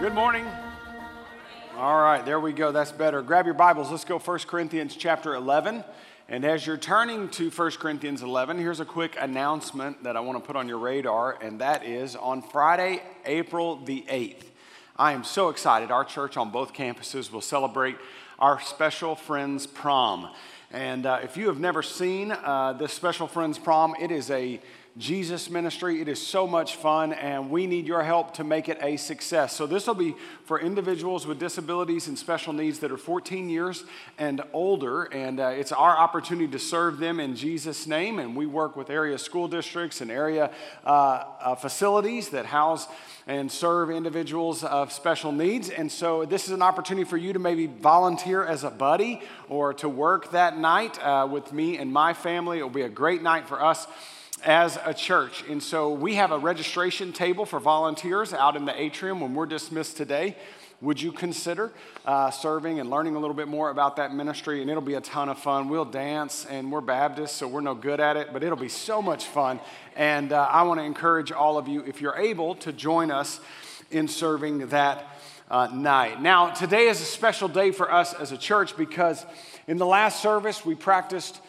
Good morning. All right, there we go. That's better. Grab your Bibles. Let's go 1 Corinthians chapter 11. And as you're turning to 1 Corinthians 11, here's a quick announcement that I want to put on your radar, and that is on Friday, April the 8th. I am so excited. Our church on both campuses will celebrate our Special Friends Prom. And if you have never seen this Special Friends Prom, it is a Jesus ministry. It is so much fun, and we need your help to make it a success. So this will be for individuals with disabilities and special needs that are 14 years and older, and it's our opportunity to serve them in Jesus' name, and we work with area school districts and area facilities that house and serve individuals of special needs. And so this is an opportunity for you to maybe volunteer as a buddy or to work that night with me and my family. It will be a great night for us as a church. And so we have a registration table for volunteers out in the atrium when we're dismissed today. Would you consider serving and learning a little bit more about that ministry? And it'll be a ton of fun. We'll dance, and we're Baptists, so we're no good at it, but it'll be so much fun. And I want to encourage all of you, if you're able, to join us in serving that night. Now, today is a special day for us as a church because in the last service, we practiced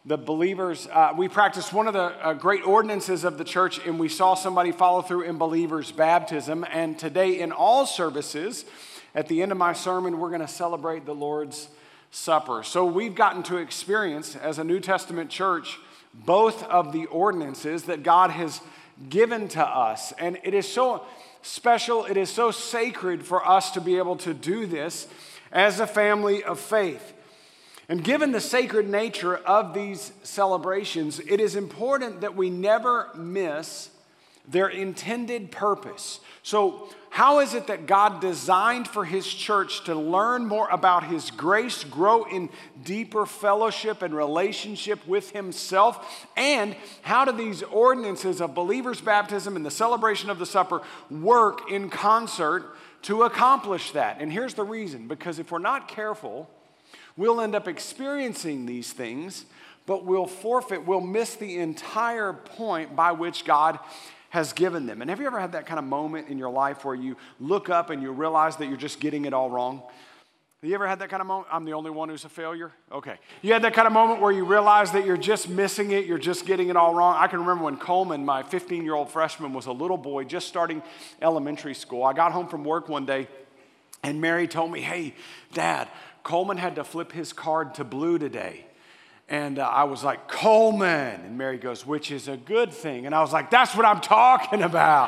we practiced one of the great ordinances of the church, and we saw somebody follow through in believers' baptism. And today, in all services, at the end of my sermon, we're going to celebrate the Lord's Supper. So we've gotten to experience, as a New Testament church, both of the ordinances that God has given to us. And it is so special, it is so sacred for us to be able to do this as a family of faith. And given the sacred nature of these celebrations, it is important that we never miss their intended purpose. So, how is it that God designed for His church to learn more about His grace, grow in deeper fellowship and relationship with Himself? And how do these ordinances of believers' baptism and the celebration of the supper work in concert to accomplish that? And here's the reason, because if we're not careful, we'll end up experiencing these things, but we'll miss the entire point by which God has given them. And have you ever had that kind of moment in your life where you look up and you realize that you're just getting it all wrong? Have you ever had that kind of moment? I'm the only one who's a failure? Okay. You had that kind of moment where you realize that you're just missing it, you're just getting it all wrong? I can remember when Coleman, my 15-year-old freshman, was a little boy just starting elementary school. I got home from work one day, and Mary told me, "Hey, Dad, Coleman had to flip his card to blue today." And I was like, "Coleman." And Mary goes, "Which is a good thing." And I was like, "That's what I'm talking about."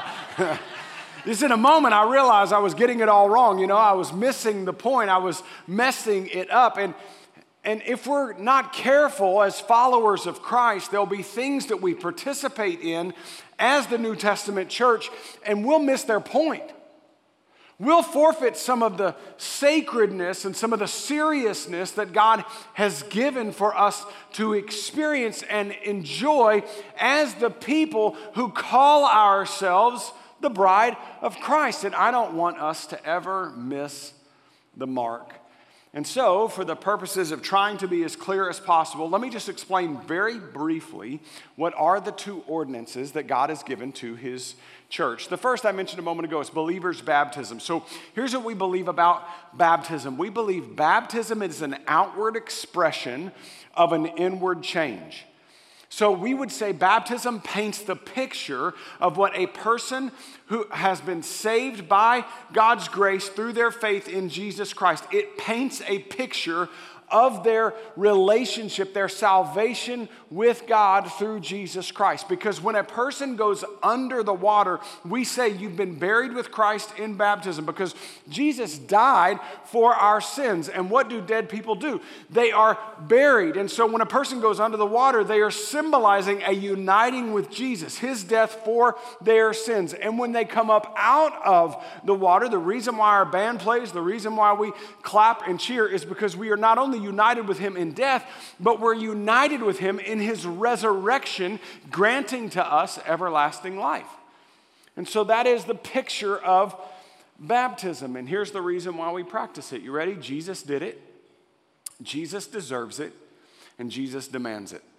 Just in a moment, I realized I was getting it all wrong. You know, I was missing the point. I was messing it up. And if we're not careful as followers of Christ, there'll be things that we participate in as the New Testament church, and we'll miss their point. We'll forfeit some of the sacredness and some of the seriousness that God has given for us to experience and enjoy as the people who call ourselves the bride of Christ. And I don't want us to ever miss the mark. And so, for the purposes of trying to be as clear as possible, let me just explain very briefly what are the two ordinances that God has given to His church. The first I mentioned a moment ago is believers' baptism. So here's what we believe about baptism. We believe baptism is an outward expression of an inward change. So we would say baptism paints the picture of what a person who has been saved by God's grace through their faith in Jesus Christ. It paints a picture of their relationship, their salvation with God through Jesus Christ. Because when a person goes under the water, we say you've been buried with Christ in baptism because Jesus died for our sins. And what do dead people do? They are buried. And so when a person goes under the water, they are symbolizing a uniting with Jesus, His death for their sins. And when they come up out of the water, the reason why our band plays, the reason why we clap and cheer is because we are not only united with Him in death, but we're united with Him in His resurrection, granting to us everlasting life. And so that is the picture of baptism. And here's the reason why we practice it. You ready? Jesus did it. Jesus deserves it. And Jesus demands it.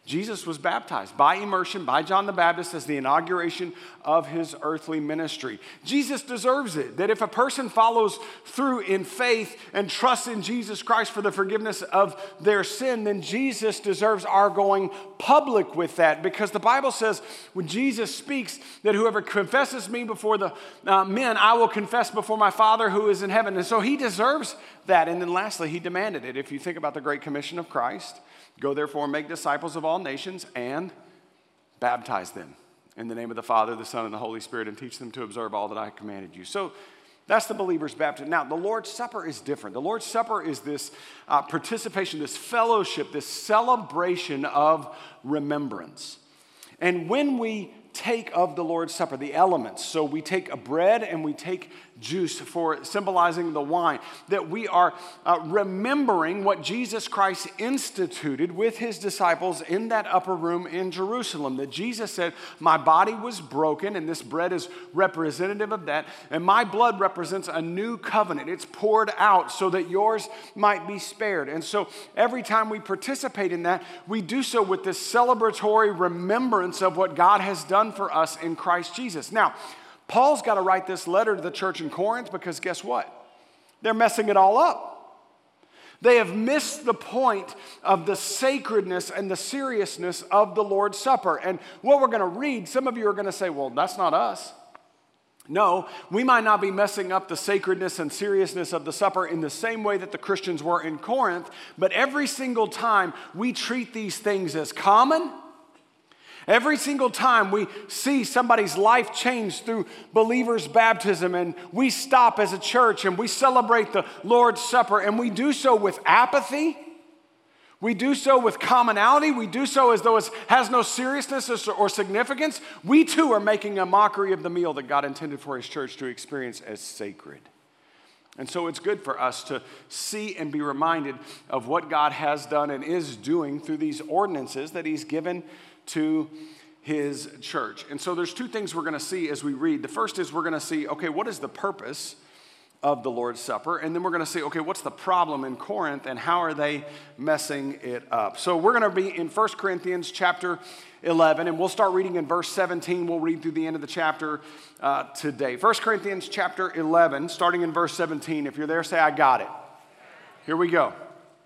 Jesus was baptized by immersion by John the Baptist as the inauguration of his earthly ministry. Jesus deserves it, that if a person follows through in faith and trusts in Jesus Christ for the forgiveness of their sin, then Jesus deserves our going public with that, because the Bible says when Jesus speaks that whoever confesses me before the men, I will confess before my Father who is in heaven. And so he deserves that. And then lastly, he demanded it. If you think about the Great Commission of Christ, go therefore and make disciples of all nations and baptize them in the name of the Father, the Son, and the Holy Spirit, and teach them to observe all that I commanded you. So that's the believer's baptism. Now, the Lord's Supper is different. The Lord's Supper is this participation, this fellowship, this celebration of remembrance. And when we take of the Lord's Supper, the elements, so we take a bread and we take juice for symbolizing the wine, that we are remembering what Jesus Christ instituted with his disciples in that upper room in Jerusalem, that Jesus said, my body was broken, and this bread is representative of that, and my blood represents a new covenant. It's poured out so that yours might be spared. And so every time we participate in that, we do so with this celebratory remembrance of what God has done for us in Christ Jesus. Now, Paul's got to write this letter to the church in Corinth because guess what? They're messing it all up. They have missed the point of the sacredness and the seriousness of the Lord's Supper. And what we're going to read, some of you are going to say, well, that's not us. No, we might not be messing up the sacredness and seriousness of the supper in the same way that the Christians were in Corinth, but every single time we treat these things as common. Every single time we see somebody's life change through believers' baptism, and we stop as a church and we celebrate the Lord's Supper, and we do so with apathy, we do so with commonality, we do so as though it has no seriousness or significance, we too are making a mockery of the meal that God intended for his church to experience as sacred. And so it's good for us to see and be reminded of what God has done and is doing through these ordinances that he's given to his church. And so there's two things we're going to see as we read. The first is we're going to see, okay, what is the purpose of the Lord's Supper? And then we're going to see, okay, what's the problem in Corinth and how are they messing it up? So we're going to be in 1 Corinthians chapter 11, and we'll start reading in verse 17. We'll read through the end of the chapter today. 1 Corinthians chapter 11, starting in verse 17. If you're there, say, I got it. Here we go.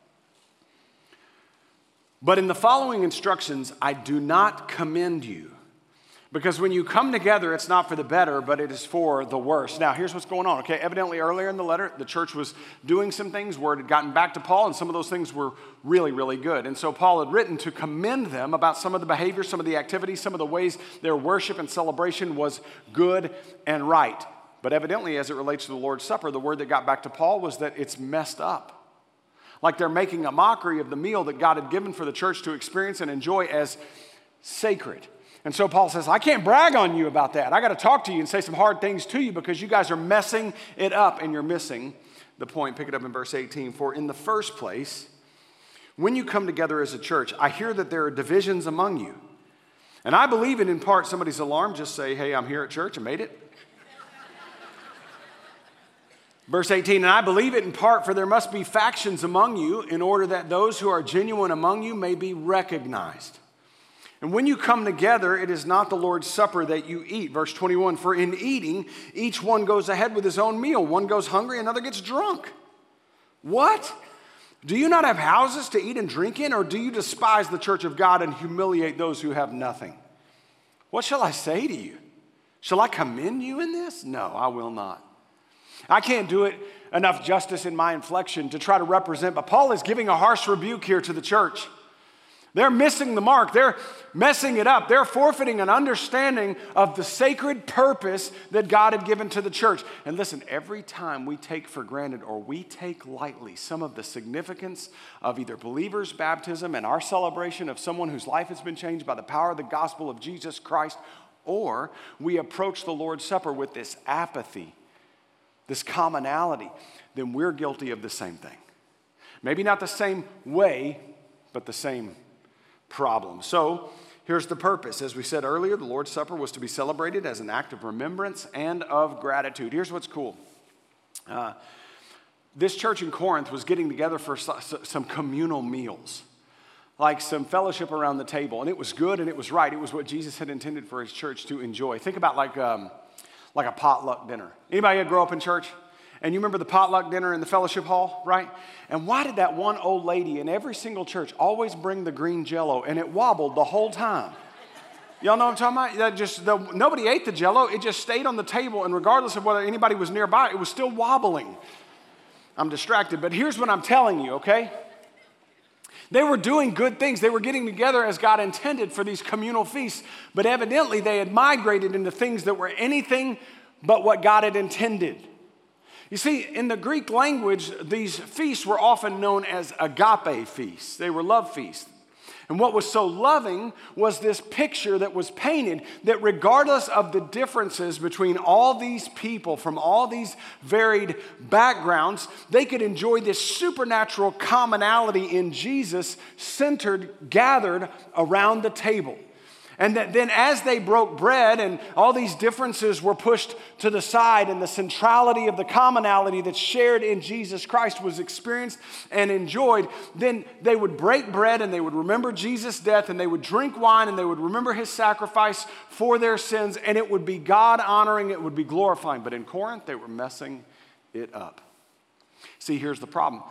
But in the following instructions, I do not commend you, because when you come together, it's not for the better, but it is for the worse. Now, here's what's going on, okay? Evidently, earlier in the letter, the church was doing some things where it had gotten back to Paul, and some of those things were really, really good. And so Paul had written to commend them about some of the behavior, some of the activities, some of the ways their worship and celebration was good and right. But evidently, as it relates to the Lord's Supper, the word that got back to Paul was that it's messed up. Like they're making a mockery of the meal that God had given for the church to experience and enjoy as sacred. And so Paul says, I can't brag on you about that. I got to talk to you and say some hard things to you because you guys are messing it up and you're missing the point. Pick it up in verse 18. For in the first place, when you come together as a church, I hear that there are divisions among you. And I believe it in part. Somebody's alarmed, just say, hey, I'm here at church. I made it. Verse 18, and I believe it in part, for there must be factions among you in order that those who are genuine among you may be recognized. And when you come together, it is not the Lord's Supper that you eat. Verse 21, for in eating, each one goes ahead with his own meal. One goes hungry, another gets drunk. What? Do you not have houses to eat and drink in, or do you despise the church of God and humiliate those who have nothing? What shall I say to you? Shall I commend you in this? No, I will not. I can't do it enough justice in my inflection to try to represent, but Paul is giving a harsh rebuke here to the church. They're missing the mark. They're messing it up. They're forfeiting an understanding of the sacred purpose that God had given to the church. And listen, every time we take for granted or we take lightly some of the significance of either believers' baptism and our celebration of someone whose life has been changed by the power of the gospel of Jesus Christ, or we approach the Lord's Supper with this apathy, this commonality, then we're guilty of the same thing. Maybe not the same way, but the same problem. So here's the purpose. As we said earlier, the Lord's Supper was to be celebrated as an act of remembrance and of gratitude. Here's what's cool. This church in Corinth was getting together for some communal meals. like some fellowship around the table. And it was good and it was right. It was what Jesus had intended for his church to enjoy. Think about like a potluck dinner. Anybody grow up in church? And you remember the potluck dinner in the fellowship hall, right? And why did that one old lady in every single church always bring the green Jell-O and it wobbled the whole time? Y'all know what I'm talking about? Nobody ate the Jell-O. It just stayed on the table, and regardless of whether anybody was nearby, it was still wobbling. I'm distracted, but here's what I'm telling you, okay? They were doing good things. They were getting together as God intended for these communal feasts, but evidently they had migrated into things that were anything but what God had intended. You see, in the Greek language, these feasts were often known as agape feasts. They were love feasts. And what was so loving was this picture that was painted that regardless of the differences between all these people from all these varied backgrounds, they could enjoy this supernatural commonality in Jesus centered, gathered around the table. And that then as they broke bread and all these differences were pushed to the side and the centrality of the commonality that's shared in Jesus Christ was experienced and enjoyed, then they would break bread and they would remember Jesus' death and they would drink wine and they would remember his sacrifice for their sins, and it would be God honoring, it would be glorifying. But in Corinth, they were messing it up. See, here's the problem.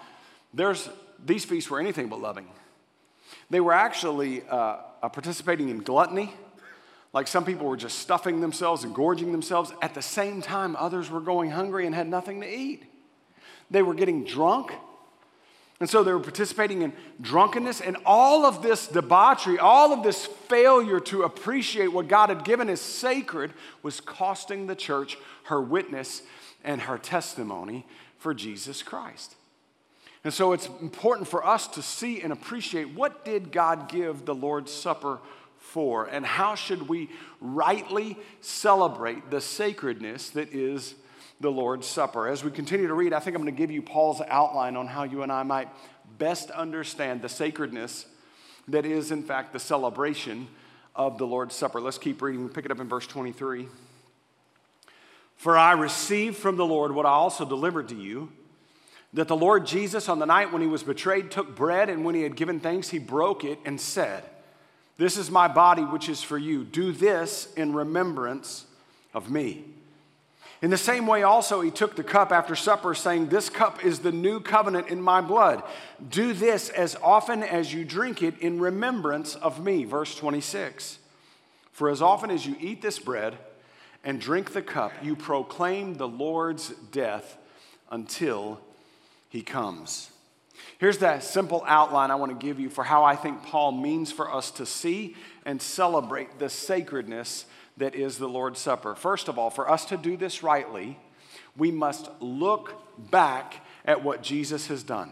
These feasts were anything but loving. They were actually participating in gluttony. Like some people were just stuffing themselves and gorging themselves. At the same time, others were going hungry and had nothing to eat. They were getting drunk. And so they were participating in drunkenness. And all of this debauchery, all of this failure to appreciate what God had given as sacred was costing the church her witness and her testimony for Jesus Christ. And so it's important for us to see and appreciate, what did God give the Lord's Supper for? And how should we rightly celebrate the sacredness that is the Lord's Supper? As we continue to read, I think I'm going to give you Paul's outline on how you and I might best understand the sacredness that is, in fact, the celebration of the Lord's Supper. Let's keep reading. We'll pick it up in verse 23. For I received from the Lord what I also delivered to you, that the Lord Jesus, on the night when he was betrayed, took bread, and when he had given thanks, he broke it and said, "This is my body, which is for you. Do this in remembrance of me." In the same way also he took the cup after supper, saying, "This cup is the new covenant in my blood. Do this as often as you drink it in remembrance of me." Verse 26. For as often as you eat this bread and drink the cup, you proclaim the Lord's death until he comes. Here's that simple outline I want to give you for how I think Paul means for us to see and celebrate the sacredness that is the Lord's Supper. First of all, for us to do this rightly, we must look back at what Jesus has done.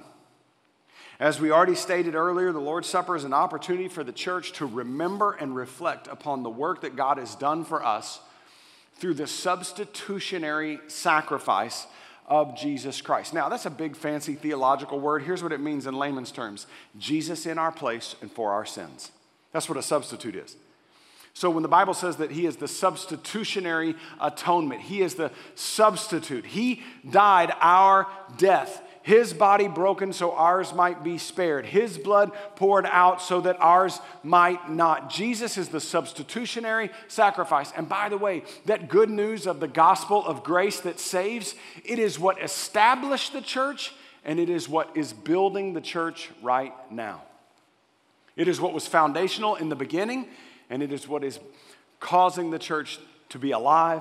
As we already stated earlier, the Lord's Supper is an opportunity for the church to remember and reflect upon the work that God has done for us through the substitutionary sacrifice of Jesus Christ. Now, that's a big, fancy theological word. Here's what it means in layman's terms: Jesus in our place and for our sins. That's what a substitute is. So when the Bible says that he is the substitutionary atonement, he is the substitute. He died our death. His body broken so ours might be spared. His blood poured out so that ours might not. Jesus is the substitutionary sacrifice. And by the way, that good news of the gospel of grace that saves, it is what established the church, and it is what is building the church right now. It is what was foundational in the beginning, and it is what is causing the church to be alive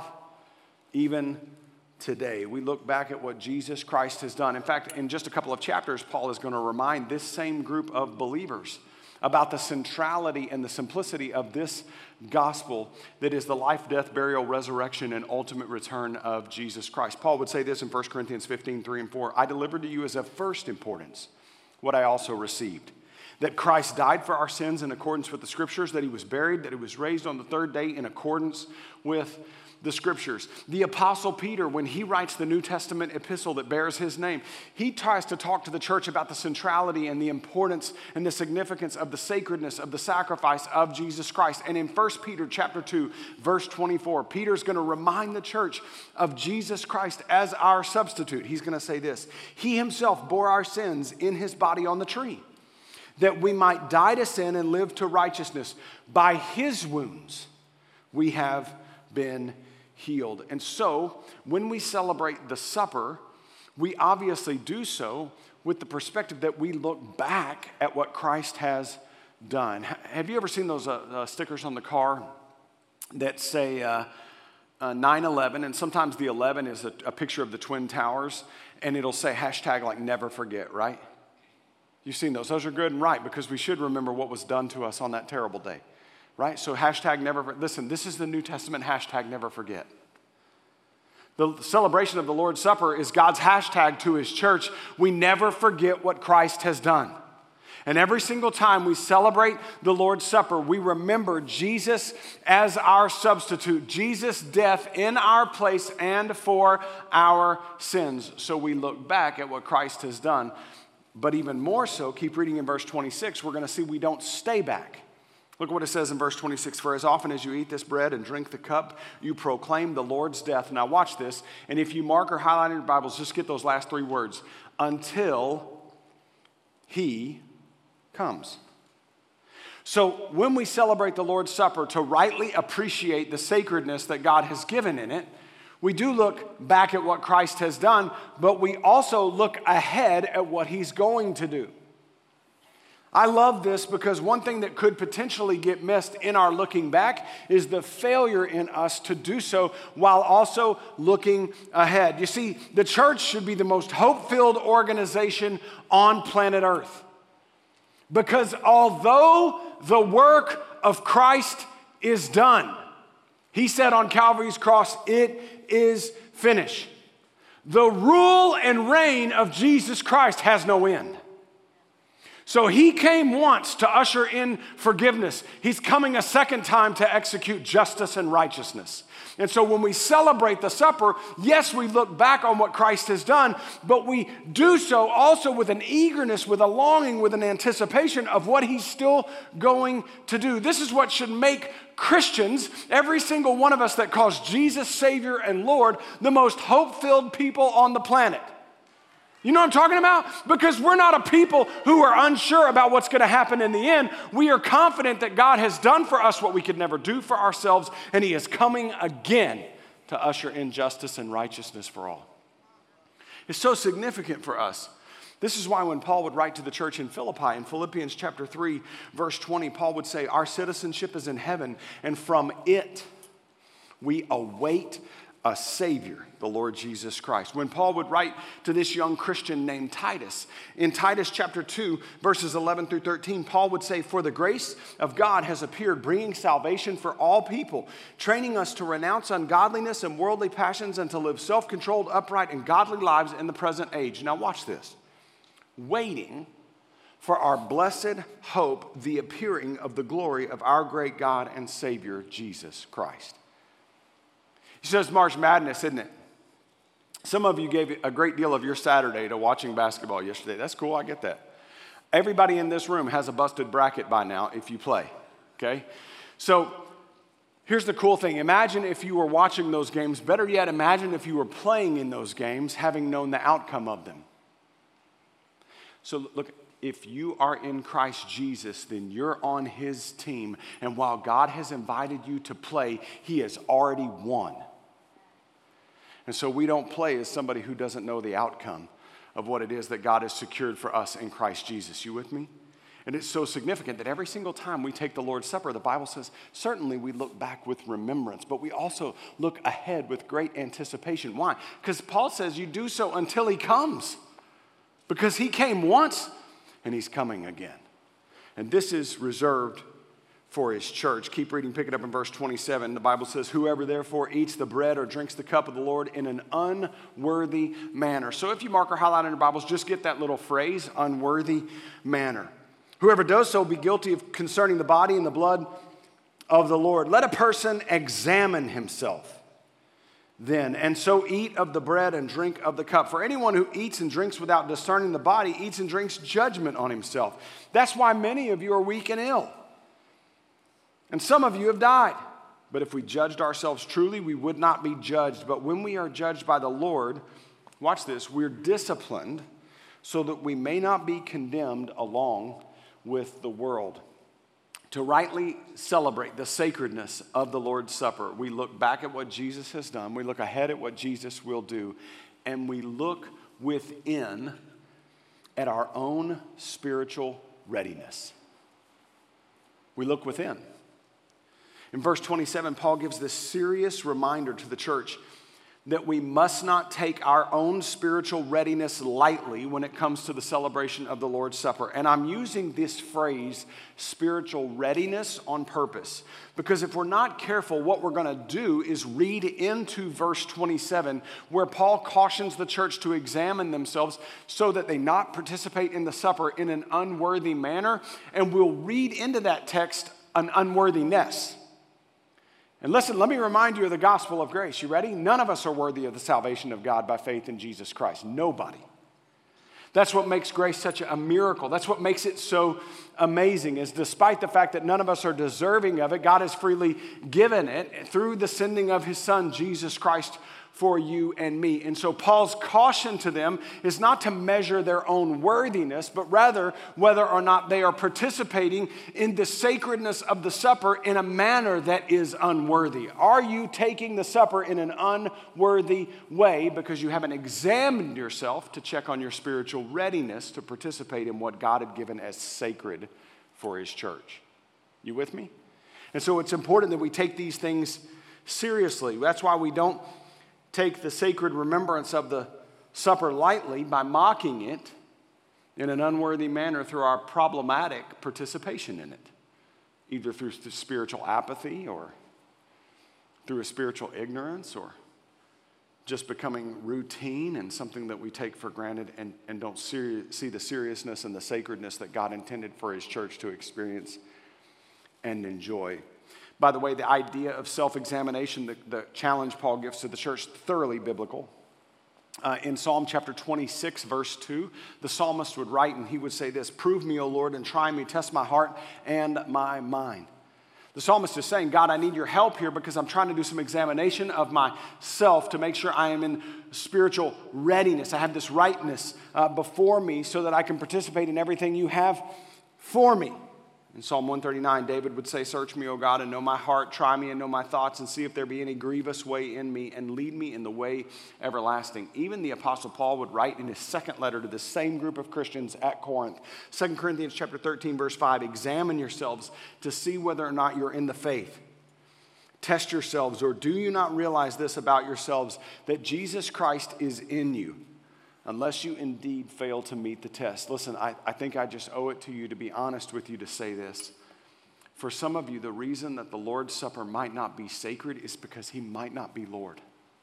even today. We look back at what Jesus Christ has done. In fact, in just a couple of chapters, Paul is going to remind this same group of believers about the centrality and the simplicity of this gospel that is the life, death, burial, resurrection, and ultimate return of Jesus Christ. Paul would say this in 1 Corinthians 15, 3 and 4, "I delivered to you as of first importance what I also received, that Christ died for our sins in accordance with the Scriptures, that he was buried, that he was raised on the third day in accordance with the Scriptures." The Apostle Peter, when he writes the New Testament epistle that bears his name, he tries to talk to the church about the centrality and the importance and the significance of the sacredness of the sacrifice of Jesus Christ. And in 1 Peter chapter 2, verse 24, Peter's going to remind the church of Jesus Christ as our substitute. He's going to say this: "He himself bore our sins in his body on the tree, that we might die to sin and live to righteousness. By his wounds we have been healed. And so, when we celebrate the supper, we obviously do so with the perspective that we look back at what Christ has done. Have you ever seen those stickers on the car that say 9/11, and sometimes the 11 is a picture of the Twin Towers, and it'll say hashtag like never forget, right? You've seen those. Those are good and right because we should remember what was done to us on that terrible day, right? So hashtag never, listen, this is the New Testament hashtag never forget. The celebration of the Lord's Supper is God's hashtag to his church. We never forget what Christ has done. And every single time we celebrate the Lord's Supper, we remember Jesus as our substitute, Jesus' death in our place and for our sins. So we look back at what Christ has done. But even more so, keep reading in verse 26, we're going to see we don't stay back. Look what it says in verse 26. For as often as you eat this bread and drink the cup, you proclaim the Lord's death. Now watch this. And if you mark or highlight in your Bibles, just get those last three words. Until he comes. So when we celebrate the Lord's Supper to rightly appreciate the sacredness that God has given in it, we do look back at what Christ has done, but we also look ahead at what he's going to do. I love this because one thing that could potentially get missed in our looking back is the failure in us to do so while also looking ahead. You see, the church should be the most hope-filled organization on planet Earth. Because although the work of Christ is done, he said on Calvary's cross, it is finished. The rule and reign of Jesus Christ has no end. So he came once to usher in forgiveness. He's coming a second time to execute justice and righteousness. And so when we celebrate the supper, yes, we look back on what Christ has done, but we do so also with an eagerness, with a longing, with an anticipation of what he's still going to do. This is what should make Christians, every single one of us that calls Jesus Savior and Lord, the most hope-filled people on the planet. You know what I'm talking about? Because we're not a people who are unsure about what's going to happen in the end. We are confident that God has done for us what we could never do for ourselves, and he is coming again to usher in justice and righteousness for all. It's so significant for us. This is why when Paul would write to the church in Philippi, in Philippians chapter 3, verse 20, Paul would say, our citizenship is in heaven, and from it we await a Savior, the Lord Jesus Christ. When Paul would write to this young Christian named Titus, in Titus chapter 2, verses 11 through 13, Paul would say, for the grace of God has appeared, bringing salvation for all people, training us to renounce ungodliness and worldly passions and to live self-controlled, upright, and godly lives in the present age. Now watch this. Waiting for our blessed hope, the appearing of the glory of our great God and Savior, Jesus Christ. He says March Madness, isn't it? Some of you gave a great deal of your Saturday to watching basketball yesterday. That's cool, I get that. Everybody in this room has a busted bracket by now if you play, okay? So here's the cool thing. Imagine if you were watching those games. Better yet, imagine if you were playing in those games, having known the outcome of them. So look, if you are in Christ Jesus, then you're on his team. And while God has invited you to play, he has already won. And so we don't play as somebody who doesn't know the outcome of what it is that God has secured for us in Christ Jesus. You with me? And it's so significant that every single time we take the Lord's Supper, the Bible says, certainly we look back with remembrance, but we also look ahead with great anticipation. Why? Because Paul says you do so until he comes. Because he came once and he's coming again. And this is reserved for his church. Keep reading, pick it up in verse 27. The Bible says, whoever therefore eats the bread or drinks the cup of the Lord in an unworthy manner. So if you mark or highlight in your Bibles, just get that little phrase, unworthy manner. Whoever does so will be guilty of concerning the body and the blood of the Lord. Let a person examine himself then, and so eat of the bread and drink of the cup. For anyone who eats and drinks without discerning the body eats and drinks judgment on himself. That's why many of you are weak and ill. And some of you have died. But if we judged ourselves truly, we would not be judged. But when we are judged by the Lord, watch this, we're disciplined so that we may not be condemned along with the world. To rightly celebrate the sacredness of the Lord's Supper, we look back at what Jesus has done, we look ahead at what Jesus will do, and we look within at our own spiritual readiness. We look within. In verse 27, Paul gives this serious reminder to the church that we must not take our own spiritual readiness lightly when it comes to the celebration of the Lord's Supper. And I'm using this phrase, spiritual readiness, on purpose. Because if we're not careful, what we're going to do is read into verse 27, where Paul cautions the church to examine themselves so that they not participate in the supper in an unworthy manner. And we'll read into that text an unworthiness. And listen, let me remind you of the gospel of grace. You ready? None of us are worthy of the salvation of God by faith in Jesus Christ. Nobody. That's what makes grace such a miracle. That's what makes it so amazing, is despite the fact that none of us are deserving of it, God has freely given it through the sending of his Son, Jesus Christ, for you and me. And so Paul's caution to them is not to measure their own worthiness, but rather whether or not they are participating in the sacredness of the supper in a manner that is unworthy. Are you taking the supper in an unworthy way because you haven't examined yourself to check on your spiritual readiness to participate in what God had given as sacred for his church? You with me? And so it's important that we take these things seriously. That's why we don't take the sacred remembrance of the supper lightly by mocking it in an unworthy manner through our problematic participation in it, either through spiritual apathy or through a spiritual ignorance or just becoming routine and something that we take for granted and don't see the seriousness and the sacredness that God intended for his church to experience and enjoy. By the way, the idea of self-examination, the challenge Paul gives to the church, thoroughly biblical. In Psalm chapter 26, verse 2, the psalmist would write and he would say this: "Prove me, O Lord, and try me, test my heart and my mind." The psalmist is saying, God, I need your help here because I'm trying to do some examination of myself to make sure I am in spiritual readiness. I have this rightness before me so that I can participate in everything you have for me. In Psalm 139, David would say, "Search me, O God, and know my heart. Try me and know my thoughts, and see if there be any grievous way in me, and lead me in the way everlasting." Even the Apostle Paul would write in his second letter to the same group of Christians at Corinth, 2 Corinthians chapter 13, verse 5, "Examine yourselves to see whether or not you're in the faith. Test yourselves, or do you not realize this about yourselves, that Jesus Christ is in you, unless you indeed fail to meet the test." Listen, I think I just owe it to you to be honest with you to say this. For some of you, the reason that the Lord's Supper might not be sacred is because he might not be Lord.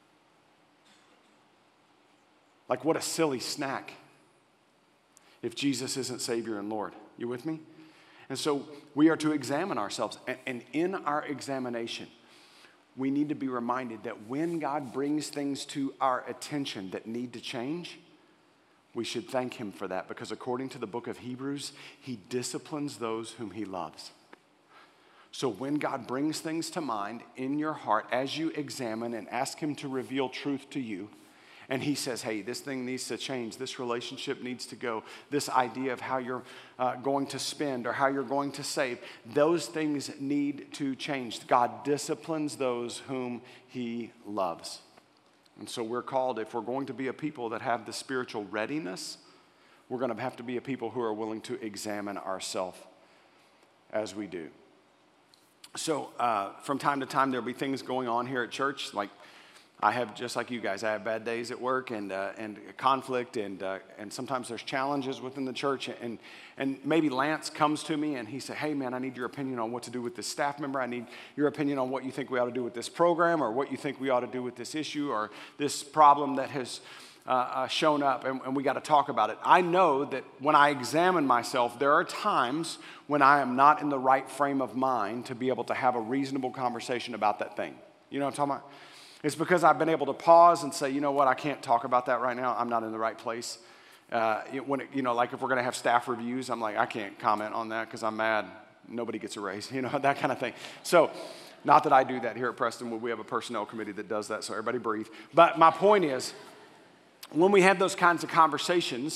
Like, what a silly snack if Jesus isn't Savior and Lord. You with me? And so we are to examine ourselves. And in our examination, we need to be reminded that when God brings things to our attention that need to change, we should thank him for that, because according to the book of Hebrews, he disciplines those whom he loves. So when God brings things to mind in your heart as you examine and ask him to reveal truth to you, and he says, hey, this thing needs to change, this relationship needs to go, this idea of how you're going to spend or how you're going to save, those things need to change. God disciplines those whom he loves. And so we're called, if we're going to be a people that have the spiritual readiness, we're going to have to be a people who are willing to examine ourselves as we do. So from time to time, there'll be things going on here at church. Like, I have, just like you guys, I have bad days at work and conflict, and sometimes there's challenges within the church. And maybe Lance comes to me and he said, "Hey man, I need your opinion on what to do with this staff member. I need your opinion on what you think we ought to do with this program, or what you think we ought to do with this issue or this problem that has shown up, and we got to talk about it." I know that when I examine myself, there are times when I am not in the right frame of mind to be able to have a reasonable conversation about that thing. You know what I'm talking about? It's because I've been able to pause and say, you know what, I can't talk about that right now. I'm not in the right place. Like if we're going to have staff reviews, I'm like, I can't comment on that because I'm mad. Nobody gets a raise, that kind of thing. So, not that I do that here at Prestonwood. We have a personnel committee that does that, so everybody breathe. But my point is, when we have those kinds of conversations,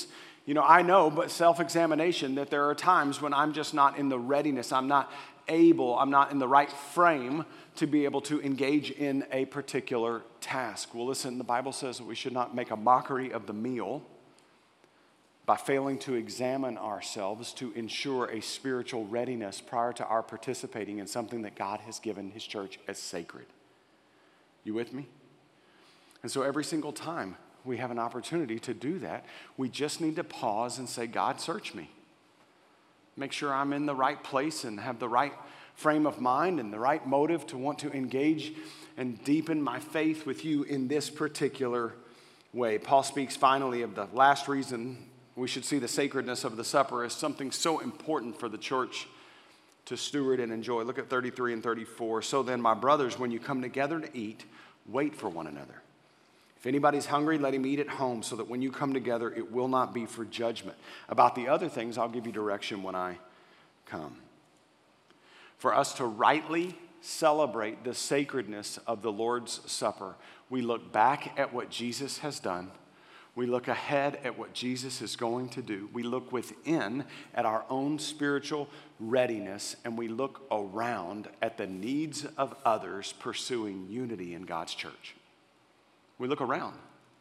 I know, but self-examination, that there are times when I'm just not in the readiness, I'm not in the right frame to be able to engage in a particular task. Well, listen, the Bible says that we should not make a mockery of the meal by failing to examine ourselves to ensure a spiritual readiness prior to our participating in something that God has given his church as sacred. You with me? And so every single time we have an opportunity to do that, we just need to pause and say, God, search me. Make sure I'm in the right place and have the right frame of mind and the right motive to want to engage and deepen my faith with you in this particular way. Paul speaks finally of the last reason we should see the sacredness of the supper as something so important for the church to steward and enjoy. Look at 33 and 34. So then, my brothers, when you come together to eat, wait for one another. If anybody's hungry, let him eat at home, so that when you come together, it will not be for judgment. About the other things, I'll give you direction when I come. For us to rightly celebrate the sacredness of the Lord's Supper, we look back at what Jesus has done. We look ahead at what Jesus is going to do. We look within at our own spiritual readiness, and we look around at the needs of others pursuing unity in God's church. We look around.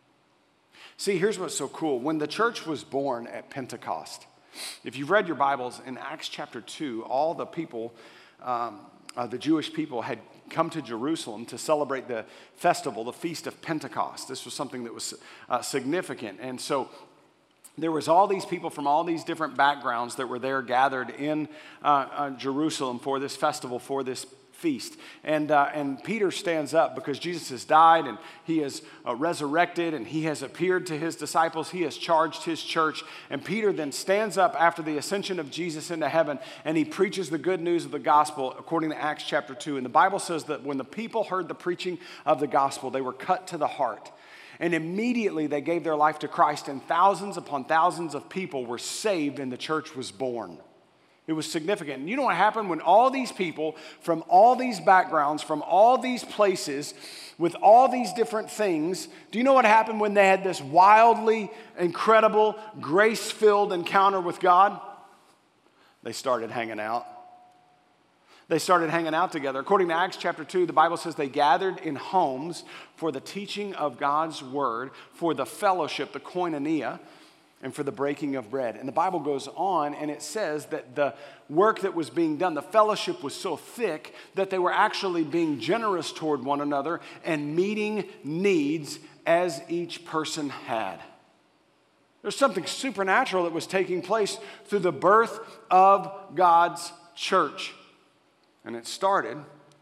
See, here's what's so cool. When the church was born at Pentecost, if you've read your Bibles, in Acts chapter 2, all the people, the Jewish people had come to Jerusalem to celebrate the festival, the Feast of Pentecost. This was something that was significant. And so there was all these people from all these different backgrounds that were there gathered in Jerusalem for this festival, for this feast. And Peter stands up because Jesus has died and he has resurrected and he has appeared to his disciples. He has charged his church. And Peter then stands up after the ascension of Jesus into heaven and he preaches the good news of the gospel according to Acts chapter 2. And the Bible says that when the people heard the preaching of the gospel, they were cut to the heart. And immediately they gave their life to Christ, and thousands upon thousands of people were saved and the church was born. It was significant. And you know what happened when all these people from all these backgrounds, from all these places, with all these different things, do you know what happened when they had this wildly incredible, grace-filled encounter with God? They started hanging out. They started hanging out together. According to Acts chapter 2, the Bible says they gathered in homes for the teaching of God's word, for the fellowship, the koinonia, and for the breaking of bread. And the Bible goes on and it says that the work that was being done, the fellowship was so thick that they were actually being generous toward one another and meeting needs as each person had. There's something supernatural that was taking place through the birth of God's church. And it started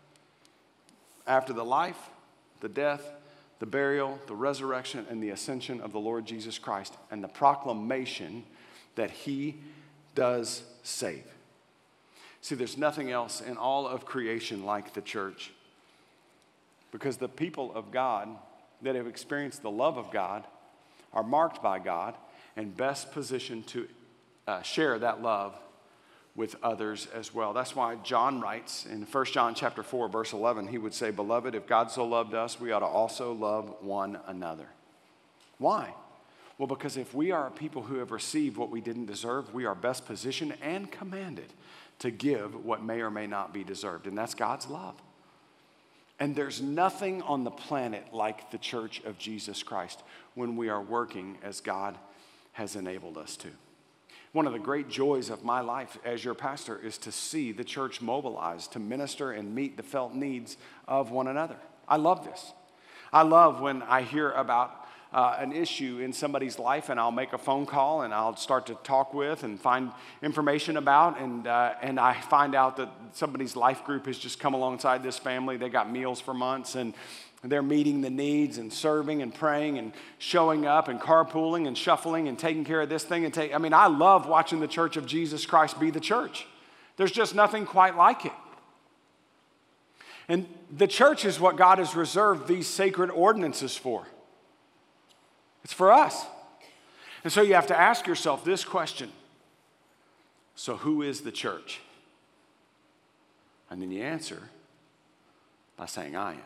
after the life, the death, the burial, the resurrection, and the ascension of the Lord Jesus Christ, and the proclamation that he does save. See, there's nothing else in all of creation like the church, because the people of God that have experienced the love of God are marked by God and best positioned to share that love with others as well. That's why John writes in 1 John chapter 4, verse 11, he would say, "Beloved, if God so loved us, we ought to also love one another." Why? Well, because if we are a people who have received what we didn't deserve, we are best positioned and commanded to give what may or may not be deserved, and that's God's love. And there's nothing on the planet like the church of Jesus Christ when we are working as God has enabled us to. One of the great joys of my life as your pastor is to see the church mobilized to minister and meet the felt needs of one another. I love this. I love when I hear about an issue in somebody's life and I'll make a phone call and I'll start to talk with and find information about and I find out that somebody's life group has just come alongside this family. They got meals for months and they're meeting the needs and serving and praying and showing up and carpooling and shuffling and taking care of this thing. I love watching the church of Jesus Christ be the church. There's just nothing quite like it. And the church is what God has reserved these sacred ordinances for. It's for us. And so you have to ask yourself this question. So who is the church? And then you answer by saying, I am.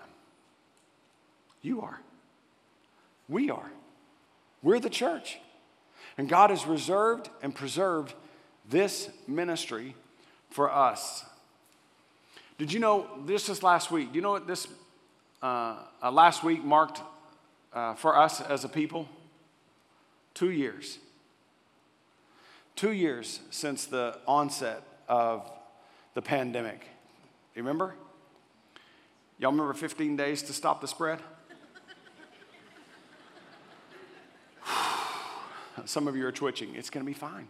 You are. We are. We're the church. And God has reserved and preserved this ministry for us. Did you know, this is last week, do you know what this last week marked for us as a people? 2 years. 2 years since the onset of the pandemic. You remember? Y'all remember 15 days to stop the spread? Some of you are twitching. It's going to be fine.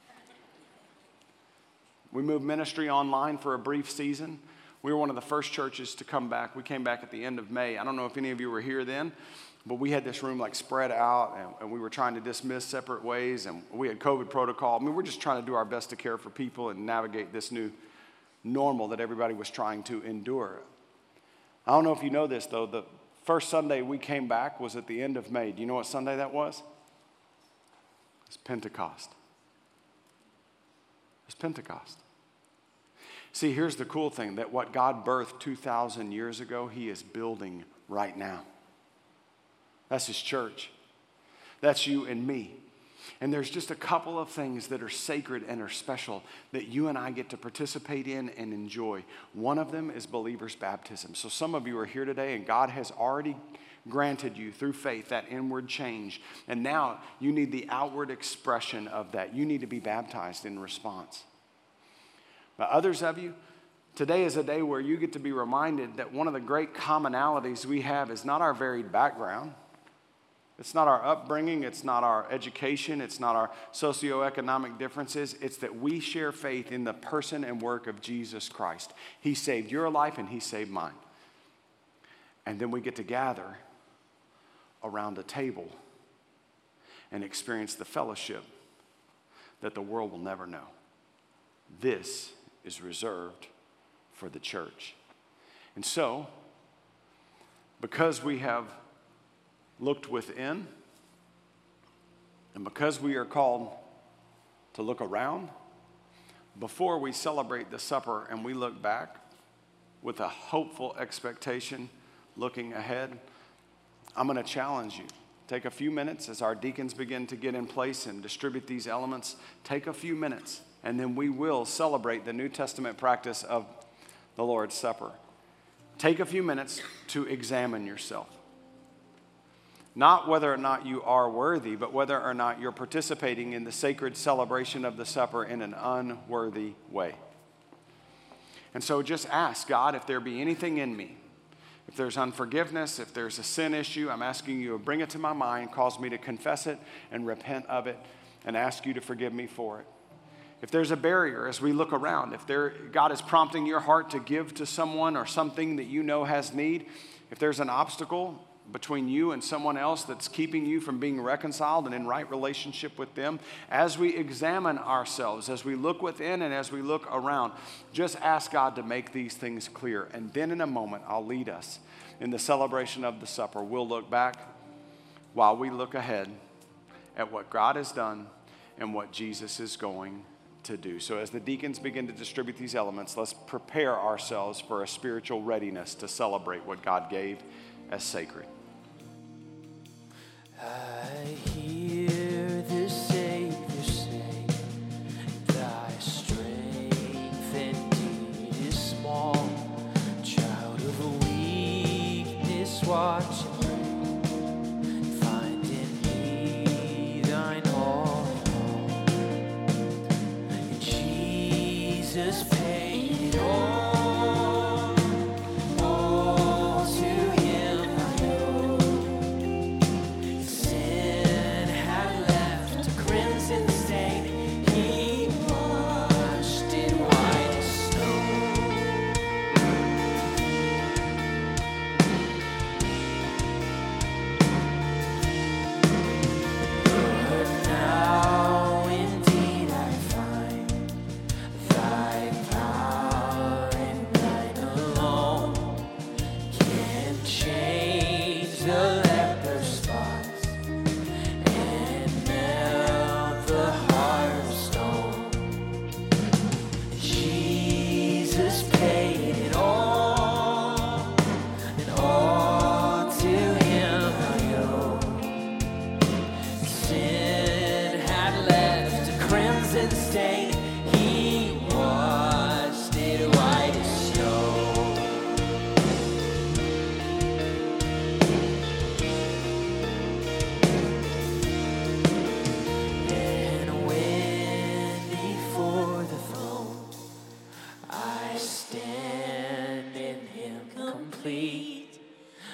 We moved ministry online for a brief season. We were one of the first churches to come back. We came back at the end of May. I don't know if any of you were here then, but we had this room like spread out, and we were trying to dismiss separate ways, and we had COVID protocol. I mean, we're just trying to do our best to care for people and navigate this new normal that everybody was trying to endure. I don't know if you know this, though. The first Sunday we came back was at the end of May. Do you know what Sunday that was? It's Pentecost. It's Pentecost. See, here's the cool thing, that what God birthed 2,000 years ago, he is building right now. That's his church. That's you and me. And there's just a couple of things that are sacred and are special that you and I get to participate in and enjoy. One of them is believer's baptism. So some of you are here today and God has already granted you through faith that inward change. And now you need the outward expression of that. You need to be baptized in response. But others of you, today is a day where you get to be reminded that one of the great commonalities we have is not our varied background. It's not our upbringing. It's not our education. It's not our socioeconomic differences. It's that we share faith in the person and work of Jesus Christ. He saved your life and he saved mine. And then we get to gather around a table and experience the fellowship that the world will never know. This is reserved for the church. And so, because we have looked within, and because we are called to look around, before we celebrate the supper and we look back with a hopeful expectation, looking ahead, I'm going to challenge you. Take a few minutes as our deacons begin to get in place and distribute these elements. Take a few minutes, and then we will celebrate the New Testament practice of the Lord's Supper. Take a few minutes to examine yourself. Not whether or not you are worthy, but whether or not you're participating in the sacred celebration of the supper in an unworthy way. And so just ask God, if there be anything in me, if there's unforgiveness, if there's a sin issue, I'm asking you to bring it to my mind, cause me to confess it and repent of it, and ask you to forgive me for it. If there's a barrier as we look around, if God is prompting your heart to give to someone or something that you know has need, if there's an obstacle between you and someone else that's keeping you from being reconciled and in right relationship with them, as we examine ourselves, as we look within and as we look around, just ask God to make these things clear. And then in a moment, I'll lead us in the celebration of the supper. We'll look back while we look ahead at what God has done and what Jesus is going to do. So as the deacons begin to distribute these elements, let's prepare ourselves for a spiritual readiness to celebrate what God gave as sacred. I hear the Savior say, thy strength indeed is small. Child of weakness, watch and pray. Find in me thine all in all. And Jesus paid it all. Now indeed I find thy power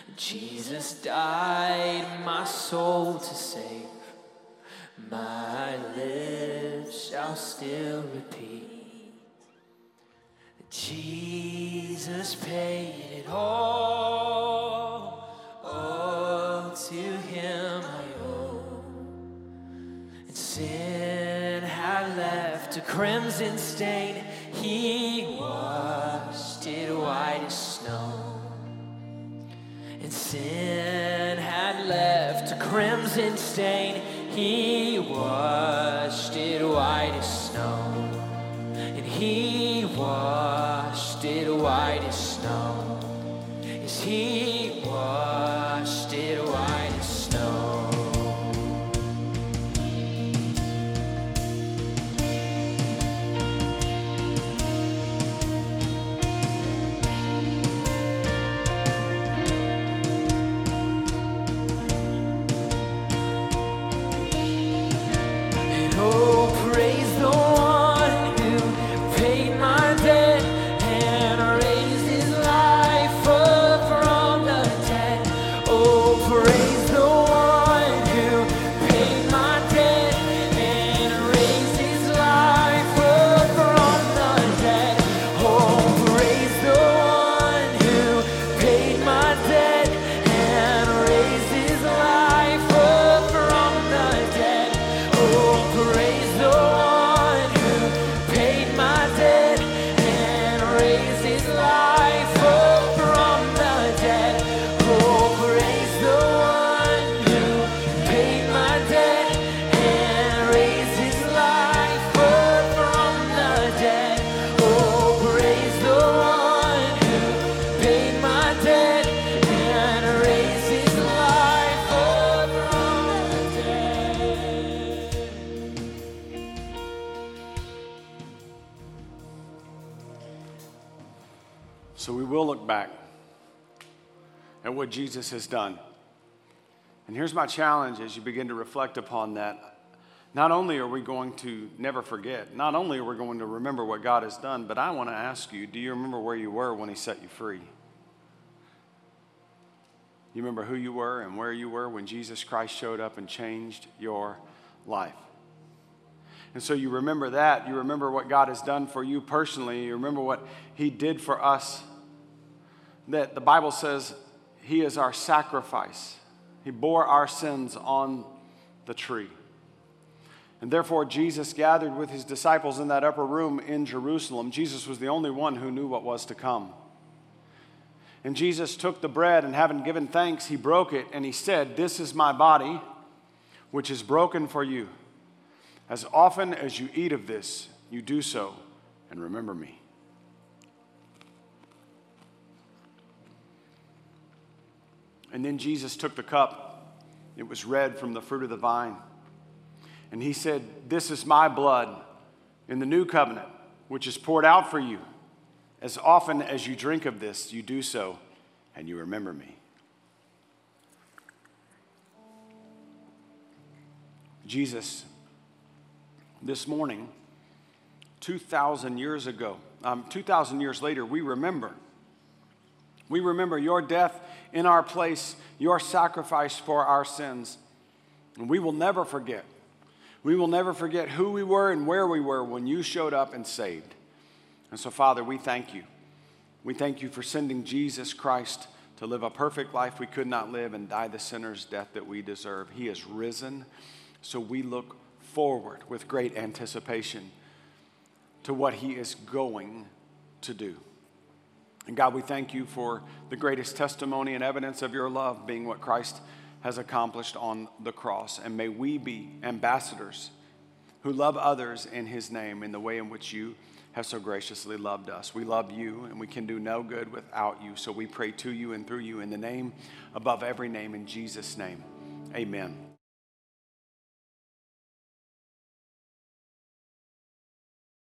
Jesus died my soul to save. My lips shall still repeat. Jesus paid it all to him I owe. And sin had left a crimson stain, he washed it white as snow. And sin had left a crimson stain, he washed it white as snow. And he washed it white as snow. Yes, he washed it white as snow. And oh, praise the one who paid my debt and raised his life up from the dead. Oh, praise the one who paid my debt and raised his life up from the dead. Oh, praise the one who paid my debt and raised his life up from the dead. Oh, praise the one who paid my debt and raised his life up from the dead. Oh, praise the one who paid my debt and raised his life up from the dead. Oh, praise the one who paid my debt and raised his life up from the dead. So we will look back at what Jesus has done. And here's my challenge as you begin to reflect upon that. Not only are we going to never forget, not only are we going to remember what God has done, but I want to ask you, do you remember where you were when he set you free? You remember who you were and where you were when Jesus Christ showed up and changed your life? And so you remember that. You remember what God has done for you personally. You remember what he did for us. That the Bible says he is our sacrifice. He bore our sins on the tree. And therefore, Jesus gathered with his disciples in that upper room in Jerusalem. Jesus was the only one who knew what was to come. And Jesus took the bread, and having given thanks, he broke it, and he said, "This is my body, which is broken for you. As often as you eat of this, you do so, and remember me." And then Jesus took the cup. It was red from the fruit of the vine. And he said, "This is my blood in the new covenant, which is poured out for you. As often as you drink of this, you do so, and you remember me." Jesus, this morning, 2,000 years ago, 2,000 years later, we remember. We remember your death in our place, your sacrifice for our sins. And we will never forget. We will never forget who we were and where we were when you showed up and saved. And so, Father, we thank you. We thank you for sending Jesus Christ to live a perfect life we could not live and die the sinner's death that we deserve. He is risen, so we look forward with great anticipation to what he is going to do. And God, we thank you for the greatest testimony and evidence of your love being what Christ has accomplished on the cross. And may we be ambassadors who love others in his name in the way in which you have so graciously loved us. We love you, and we can do no good without you. So we pray to you and through you in the name above every name, in Jesus' name. Amen.